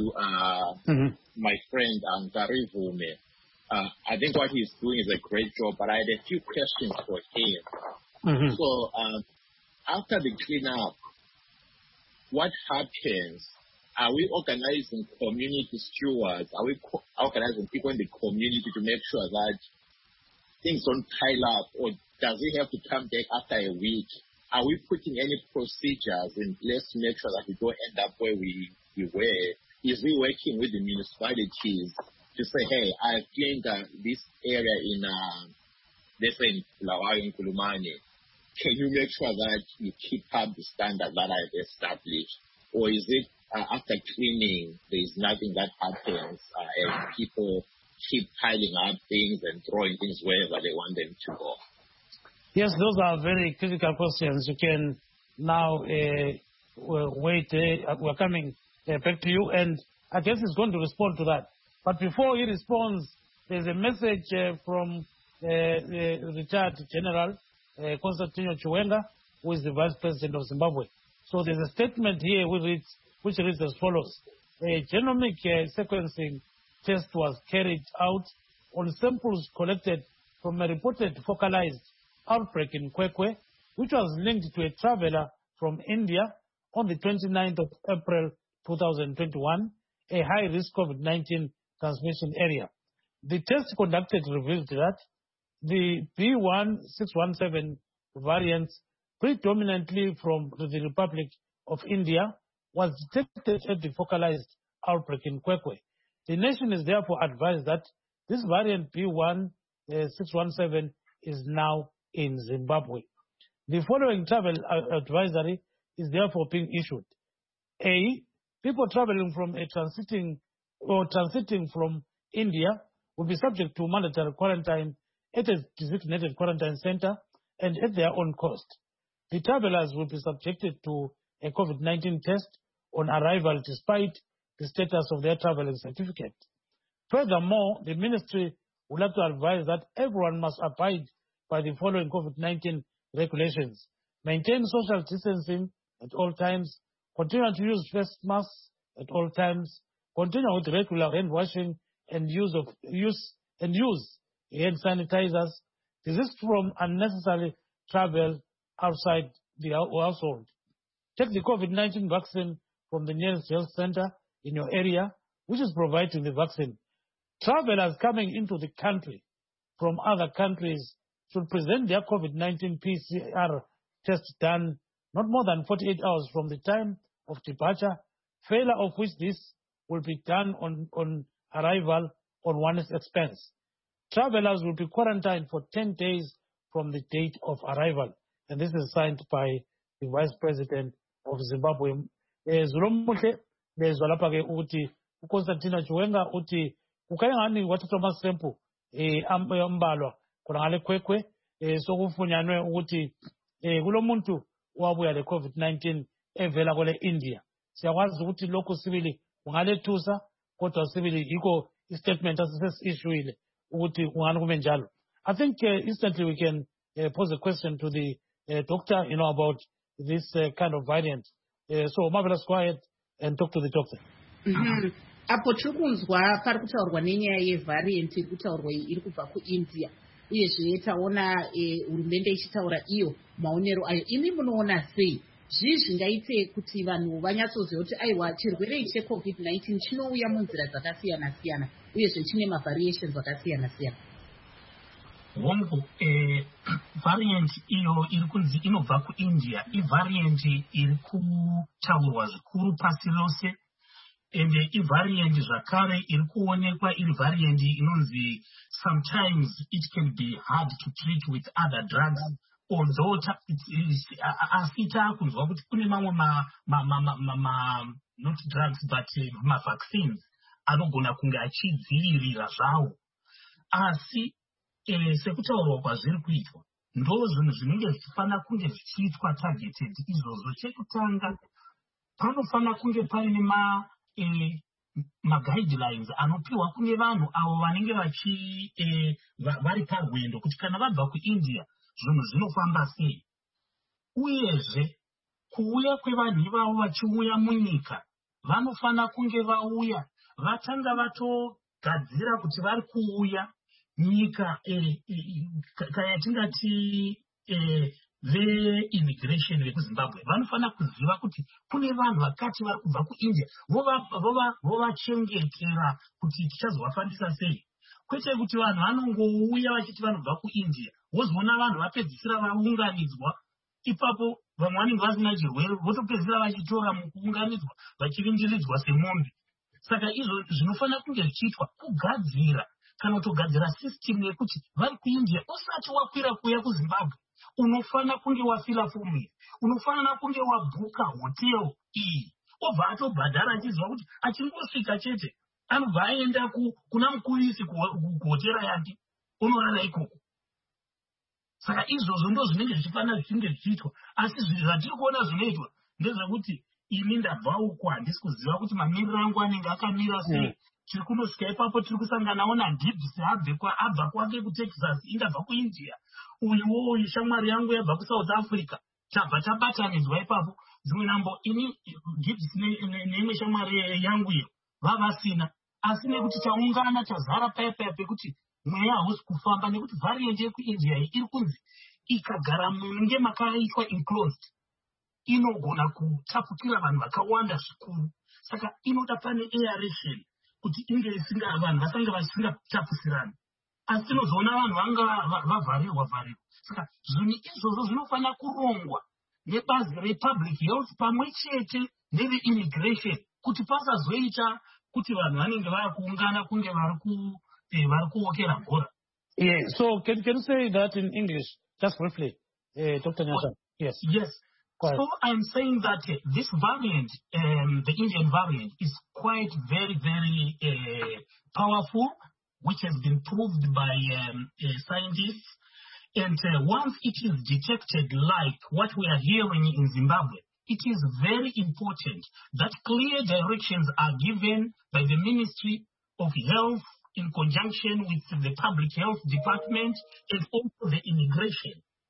my friend Gary Vume. I think what he's doing is a great job, but I had a few questions for him. So after the cleanup, what happens? Are we organizing community stewards? Are we organizing people in the community to make sure that things don't pile up, or does it have to come back after a week? Are we putting any procedures in place to make sure that we don't end up where we were? Is we working with the municipalities to say, hey, I've cleaned this area in, let's say, in Bulawayo, in Kulumane. Can you make sure that you keep up the standard that I've established? Or is it after cleaning, there's nothing that happens and people keep piling up things and throwing things wherever they want them to go? Yes, those are very critical questions. You can now wait. We're coming back to you, and I guess he's going to respond to that. But before he responds, there's a message from the retired General Constantino Chiwenga, who is the Vice President of Zimbabwe. So there's a statement here which reads as follows. A genomic sequencing test was carried out on samples collected from a reported focalized outbreak in Kwekwe, which was linked to a traveler from India on the 29th of April 2021, a high-risk COVID-19 transmission area. The test conducted revealed that the B1617 variant, predominantly from the Republic of India, was detected at the focalized outbreak in Kwekwe. The nation is therefore advised that this variant B1617 is now in Zimbabwe. The following travel advisory is therefore being issued. A. People traveling from transiting from India will be subject to mandatory quarantine at a designated quarantine center and at their own cost. The travelers will be subjected to a COVID-19 test on arrival despite the status of their traveling certificate. Furthermore, the ministry would like to advise that everyone must abide by the following COVID-19 regulations. Maintain social distancing at all times. Continue to use face masks at all times. Continue with regular hand washing and use hand sanitizers. Desist from unnecessary travel outside the household. Take the COVID-19 vaccine from the nearest health center in your area, which is providing the vaccine. Travelers coming into the country from other countries should present their COVID-19 PCR test done not more than 48 hours from the time of departure, failure of which this will be done on arrival on one's expense. Travelers will be quarantined for 10 days from the date of arrival. And this is signed by the Vice President of Zimbabwe. Zulomuhle lezwalapha ke uthi uConstantine Chiwenga uthi ukayangani wathatha amasempu ambalwa khona ngale khwekhwe sokufunyanwe ukuthi kulomuntu owabuya le COVID-19 evela kwele India. Siyakwazi ukuthi lokhu sibili ungalethusa kodwa sibili yikho istatement asisisishuile ukuthi kungani kube njalo. I think instantly we can pose a question to the doctor, about this kind of variant. So Marvelous, go ahead and talk to the doctor. Apo tiri kunzwa pari kutaurwa nenyaya yevariant iri kutaurwa iri kubva kuIndia uyezve taona hurumende ichitaura iyo maonero ayo. Imi munoona sei zvii zvingaite kuti vanhu vanyatsoziva kuti aiwa chirwere ichi cheCovid-19 chinouya munzira dzakasiyana siyana uyezve chine mavariations akasiyana siyana? Hongu variant iyo iri kunzi inobva kuIndia ivariant iri kutaurwa zvikuru pasi rose, ende ivariant zvakare iri kuonekwa iri variant inonzi sometimes it can be hard to treat with other drugs, although asi taakunzwa kuti kune mamwe not drugs but mavaccines anogona kunge achidzivirira zvawo. Asi sekutaurwa kwazviri kuitwa ndo zvinhu zvinenge zvichifanira kunge zvichiitwa targeted izvozvo. Chekutanga panofanira kunge paine ma-guidelines anopiwa kune vanhu avo vanenge vari parwendo kuti kana vabva kuIndia zvinhu zvinofamba sei, uyezve kuuya kwevanhu ivavo vachiuya munyika vanofanira kunge vauya vatanga vatogadzira kuti vari kuuya nyika kayatingati ve-immigration vekuZimbabwe vanofanira kuziva kuti kune vanhu vakati vari kubva kuIndia vovachengetera kuti tichazovafambisa sei, kwete kuti vanhu vanongouya vachiti vanobva kuIndia wozoona vanhu vapedzisira vaunganidzwa ipapo vamwe vanenge vasina chirwere votopedzisira vachitora mukuunganidzwa vachirindiridzwa semombe. Saka izvo zvinofanira kunge zvichiitwa kugadzira kana kutogadzira system yekuti vari kuIndia usati wakwira kuya kuZimbabwe unofanira kunge wafila fomu iyi, unofanira kunge wabhuka hotel iyi, obva atobhadhara achiziva kuti achingosvika chete anobva aenda kuna mukuvisi kuhotera yake unorara ikoko. Saka izvozvo ndo zvinenge zvichifanira zvichinge zvichiitwa, asi zvatiri kuona zvinoitwa ndezvekuti ini ndabva uko handisi kuziva kuti mamiriro angu anenge akamira sei. Tiri kunosvika ipapo tiri kusanganawo naDibs abva kwake kuTexas, indabva kuIndia, uyu shamwari yangu yabva kuSouth Africa, tabva tabatanidzwa ipapo. Dzimwe nambo ini Dibs neimwe shamwari yangu iyo vavasina, asi nekuti taungana tazara paya pekuti mweya hausi kufamba nekuti variant yekuIndia iri kunzi ikagara munenge makaitwa enclosed inogona kutapukira vanhu vakawanda zvikuru. Saka inoda pane aeration kuti inge vanhu vasange vasingataputsirani, asi tinozoona vanhu vanga vavharirwa. Saka zvinhu izvozvo zvinofanira kurongwa nebazi republic health pamwe chete neve-immigration kuti pasazoita kuti vanhu vanenge vakuungana kunge vari kuokera bhora. Yeah, so can you say that in English, just briefly, Dr. Nyasha? Yes. Yes. So I'm saying that this variant, the Indian variant, is quite very, very powerful, which has been proved by scientists. And once it is detected, like what we are hearing in Zimbabwe, it is very important that clear directions are given by the Ministry of Health in conjunction with the Public Health Department and also the Immigration.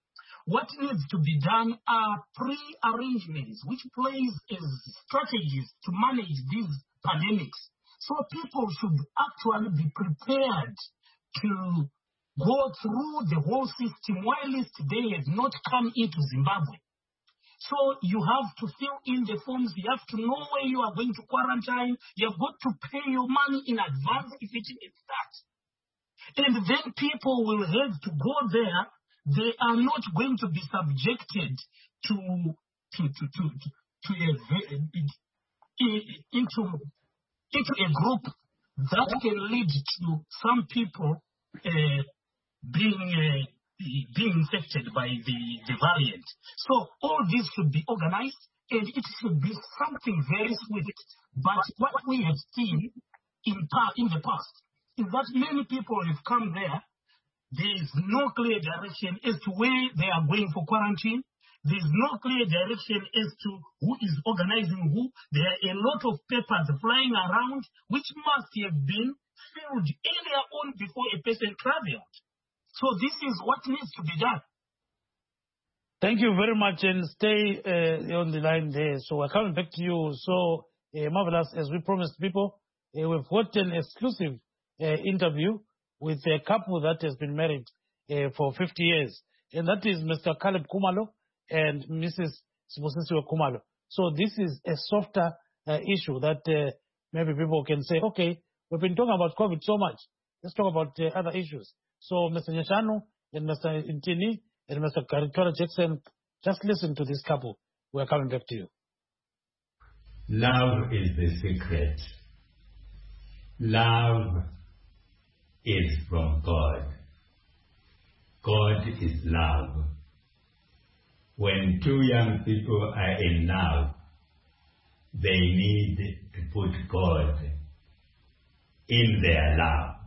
what needs to be done are pre-arrangements, which plays as strategies to manage these pandemics. So people should actually be prepared to go through the whole system whilst they have not come into Zimbabwe. So you have to fill in the forms. You have to know where you are going to quarantine. You have got to pay your money in advance if it is that. And then people will have to go there. They are not going to be subjected into a group that can lead to some people being infected by the variant. So all this should be organized, and it should be something very swift. But what we have seen in the past is that many people have come there. There is no clear direction as to where they are going for quarantine. There is no clear direction as to who is organizing who. There are a lot of papers flying around which must have been filled earlier on before a person traveled. So this is what needs to be done. Thank you very much, and stay on the line there. So we're coming back to you. So, Marvelous, as we promised people, we've got an exclusive interview with a couple that has been married for 50 years. And that is Mr. Caleb Khumalo and Mrs. Sibusiso Khumalo. So this is a softer issue that maybe people can say, okay, we've been talking about COVID so much. Let's talk about other issues. So Mr. Nyashanu and Mr. Intini and Mr. Victoria Jackson, just listen to this couple. We're coming back to you. Love is the secret. Love is from God. God is love. When two young people are in love, they need to put God in their love.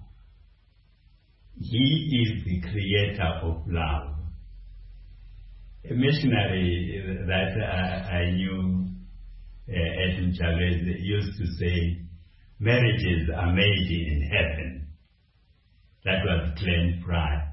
He is the creator of love. A missionary that I knew, Edwin Chavez, used to say, marriages are made in heaven. That was Glenn Fry.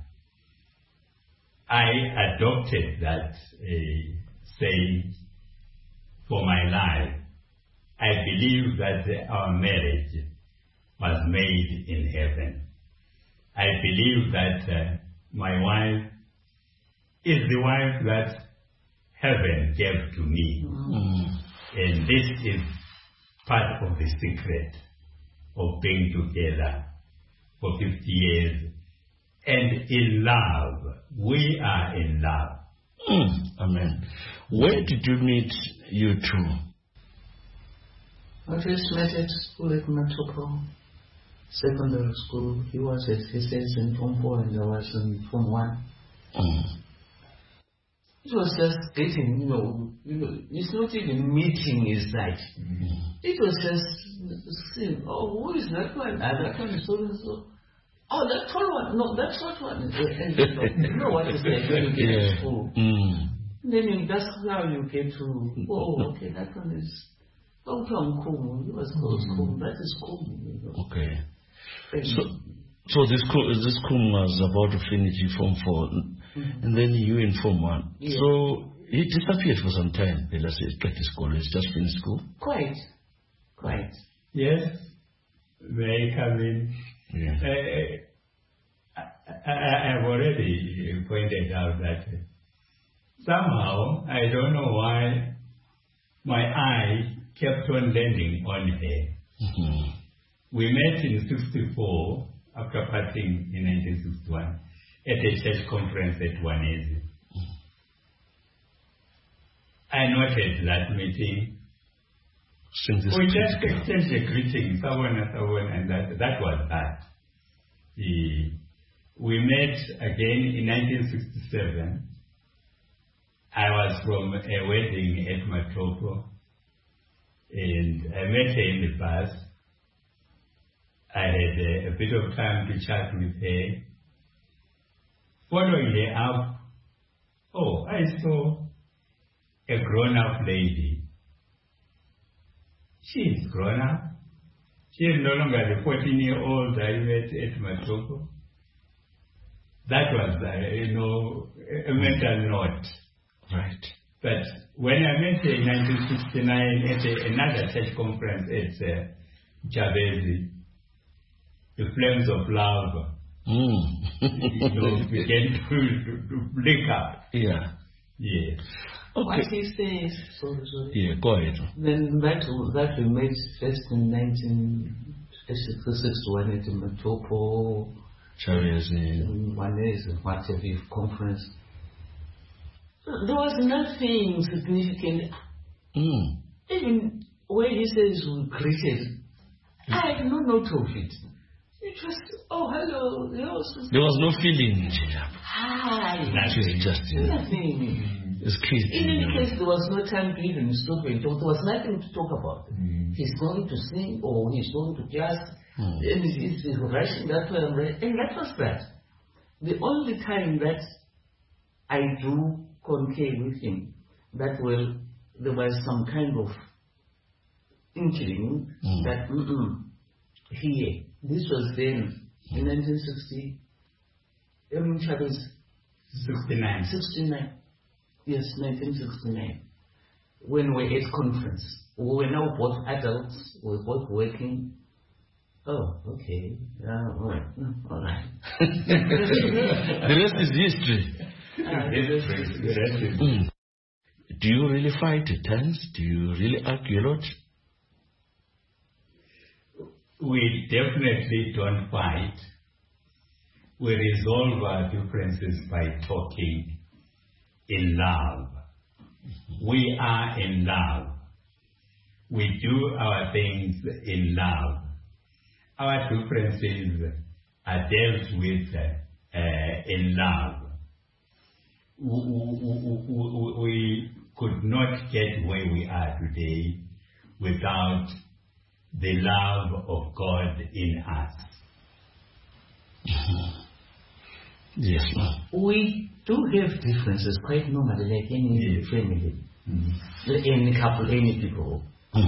I adopted that saying for my life. I believe that our marriage was made in heaven. I believe that my wife is the wife that heaven gave to me. And this is part of the secret of being together for 50 years. And in love, we are in love. Amen. Where did you meet you two? I just met at school at Metropole Secondary School. He was at SS in Form 4 and I was in Form 1. It was just getting, it's not even meeting his side. It was just saying, oh, who is that one? That one is so and so. Oh, that tall one. No, that short one. And you know what is like when you get to school. Then that's how you get to, oh, okay, that one is, don't come Kumu. It was called Kumu. That is Kumu. Okay. So this Kumu was about to finish Form 4. And then you in Form 1. Yeah. So he disappeared for some time. Let's say, at the school. He's just finished school. Quite. Yes. May I come in? Yeah. I have already pointed out that somehow, I don't know why, my eye kept on landing on her. We met in 1964, after parting in 1961. At a church conference at Wanezi. I noted that meeting. We just exchanged a greeting, so on, and that was that. We met again in 1967. I was from a wedding at Matopo, and I met her in the bus. I had a bit of time to chat with her. Following her up, I saw a grown-up lady. She is grown up. She is no longer the 14-year-old I met at Matopo. that was, a mental note. Right. But when I met in 1969 at another church conference at Chavezi, the flames of love began to blink up. Yeah. Yes. Okay. What he says, sorry. Yeah, go ahead. Then that we made first in 1961 at the Matopo, Chavezi. what have you, conference. There was nothing significant. Even when he says we greeted, I had no note of it. It was, oh, hello. There was no feeling. Hi. Nothing. Just Nothing. It's crazy. In any case, there was no time to even stop and talk. There was nothing to talk about. He's going to sing or he's going to class. And he's rushing that way. And that was that. The only time that I do concur with him, that there was some kind of inkling that here, this was then in 1960, Chavez 69. Yes, 1969. When we were at conference, we were now both adults, we were both working. Oh, okay. All right. The rest is history. Do you really fight tense? Do you really argue a lot? We definitely don't fight. We resolve our differences by talking in love. We are in love. We do our things in love. Our differences are dealt with in love. We could not get where we are today without the love of God in us. Yes, ma'am. We do have differences quite normally, like any family, any couple, any people.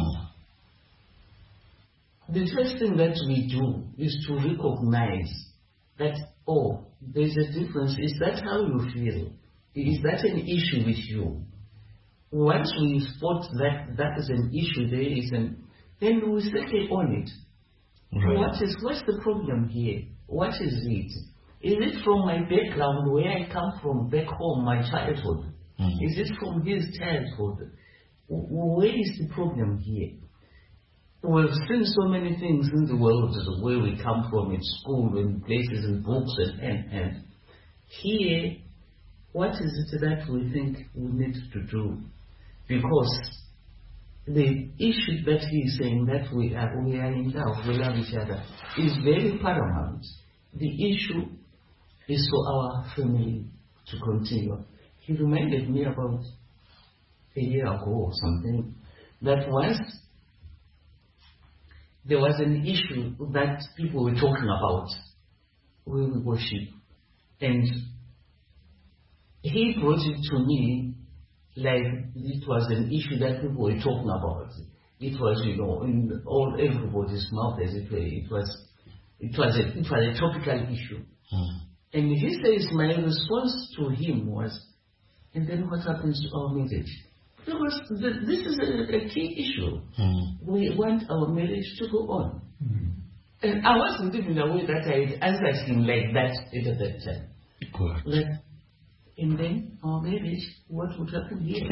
The first thing that we do is to recognize that, oh, there's a difference. Is that how you feel? Is that an issue with you? Once we spot that that is an issue, then we settle on it. Right. What's the problem here? What is it? Is it from my background, where I come from, back home, my childhood? Is it from his childhood? Where is the problem here? We've seen so many things in the world, where we come from, in school, in places, in books, and here, what is it that we think we need to do? Because the issue that he is saying, that we are in love, we love each other, is very paramount. The issue is for our family to continue. He reminded me about a year ago or something, that once there was an issue that people were talking about where we worship, and he brought it to me like it was an issue that people were talking about. It was, in everybody's mouth, as it were. It was a topical issue. And he says, my response to him was, and then what happens to our marriage? Because this is a key issue. We want our marriage to go on. And I wasn't even the way that I had answered him like that at that time. Good. And then our marriage, what would happen here?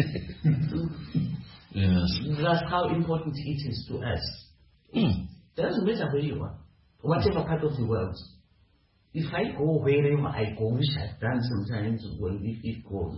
Yes. That's how important it is to us. It doesn't matter where you are, whatever part of the world. If I go wherever I go, which I've done sometimes, well, if it goes.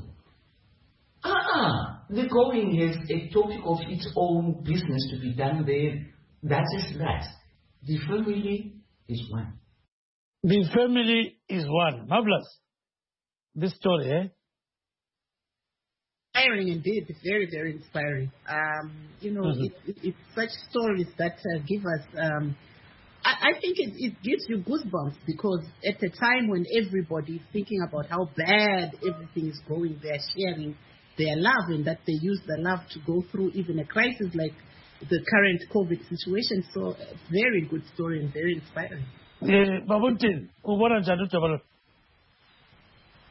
The going is a topic of its own business to be done there. That is that. The family is one. The family is one. Marvelous. This story, eh? Inspiring indeed. Very, very inspiring. It's such stories that give us. I think it gives you goosebumps, because at a time when everybody is thinking about how bad everything is going, they're sharing their love, and that they use the love to go through even a crisis like the current COVID situation. So, very good story and very inspiring. Babuntin, ubona njani uJabalo?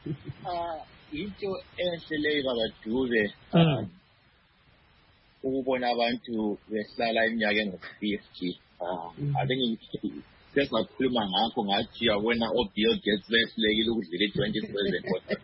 into enhle baba Dube ukubona abantu behlala iminyaka engu-50. I think sesikhuluma ngakho ngathi yabona oBill Gates behlekile ukudlula i-20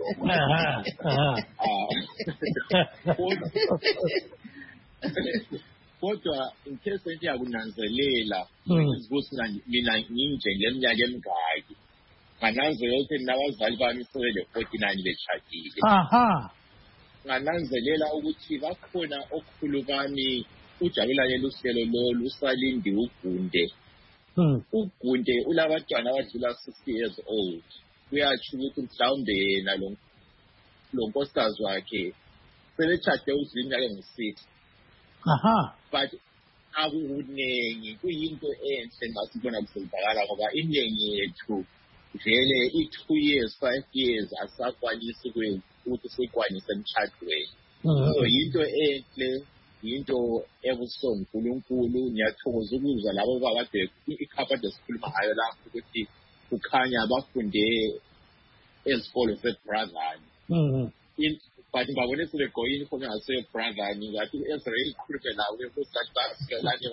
kodwa in case into yakunanzelela ukuthi mina nginje leminyaka emingaki ngananzelela ukuthi nabazali bami sebele-49 betshadile. Ngananzelela ukuthi bakhona okhulu bami ujabulane luhlelo lolu usalindi uGunde. uGunde ulabantwana abadlula 60 years old. Kuyatsho ukuthi mhlawumbe yena lo nkosikazi wakhe sebetshade udlula iminyaka engu-6. But akukunengi kuyinto enhle ngasibona kusenzakala ngoba iningi yethu vele i-2 years 5 years asakwanisi ukuthi sikwanise emtshadweni. So yinto enhle, yinto ebuso uNkulunkulu. Ngiyathokoza ukuzwa labo babade ikhapha esikhuluma ngayo lapho ukuthi kukhanya bafunde ezikolo zeBrotherly. But ngibabone sebegoyini khona ngaseBrotherly ngathi u-Ezra ikhulume nawe futhi kathi basikelane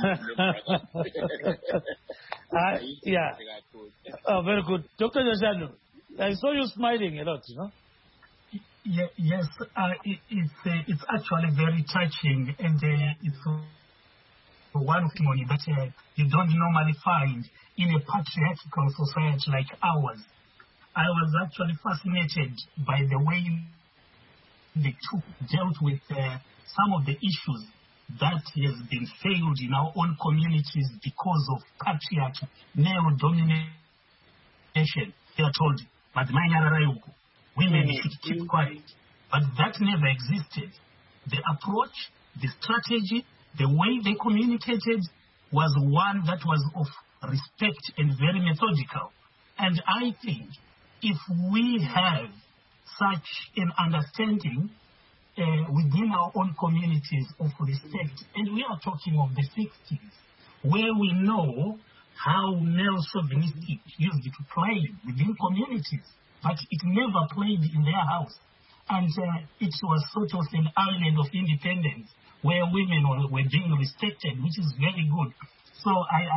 Yeah. Oh, very good. Dr. Nyashanu, I saw you smiling a lot, you know? Yes, it's actually very touching, and it's one testimony that you don't normally find in a patriarchal society like ours. I was actually fascinated by the way they dealt with some of the issues that has been failed in our own communities because of patriarchy, male domination. They are told, but women should keep quiet. But that never existed. The approach, the strategy, the way they communicated was one that was of respect and very methodical. And I think if we have such an understanding within our own communities of respect, and we are talking of the 60s, where we know how male chauvinistic used to play within communities, but it never played in their house. And it was sort of an island of independence where women were being respected, which is very good. So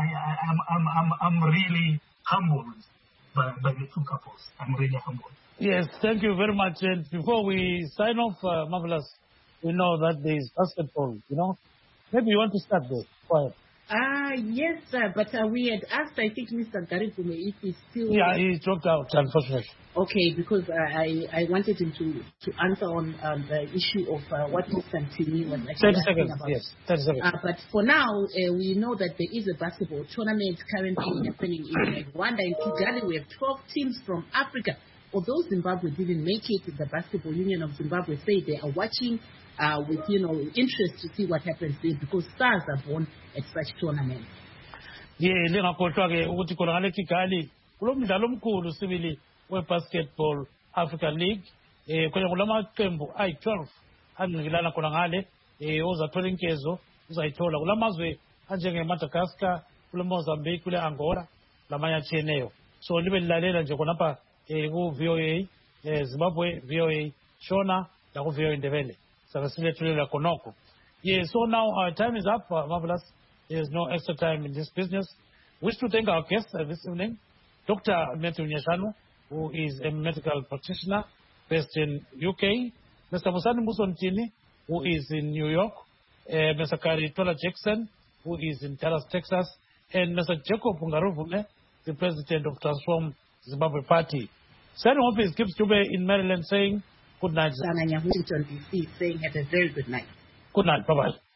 I'm really humbled by the two couples. I'm really humbled. Yes, thank you very much. And before we sign off, Marvelous, we know that there is basketball, you know. Maybe you want to start there. Quiet. Yes, sir, but we had asked, I think, Mr. Garifume if he's still... Yeah, he dropped out, unfortunately. Okay, because I wanted him to answer on the issue of what Mr. Ntini was actually 30 seconds, about. yes, 30 seconds. But for now, we know that there is a basketball tournament currently happening in Rwanda. In Kigali, we have 12 teams from Africa. Although Zimbabwe didn't make it, the Basketball Union of Zimbabwe say they are watching with interest to see what happens there because stars are born at such tournaments. Yeah, lingakhohlwa-ke ukuthi khona ngale Kigali kulo mdlalo omkhulu sibili we-Basketball Africa League khona kulamaqembu ayi-12 angqikilana khona ngale ozathola inkezo uzayithola kulamazwe anjenge-Madagascar, kule Mozambique, kule Angola lamanye atshiyeneyo. So libe lilalela nje khonapha ku-VOA Zimbabwe, VOA Shona naku-VOA Ndebele. Yeah, so now our time is up, Marvelous. There's no extra time in this business. Wish to thank our guest this evening, Dr. Matthew Nyashanu, who is a medical practitioner based in UK, Mr. Musani Musontini, who is in New York, Mr. Karitola Jackson, who is in Dallas, Texas, and Mr. Jacob Ngaruvume, the president of Transform Zimbabwe Party. Signing off is Gibbs Dube in Maryland saying, good night. Washington, D.C. saying have a very good night. Good night. Bye-bye.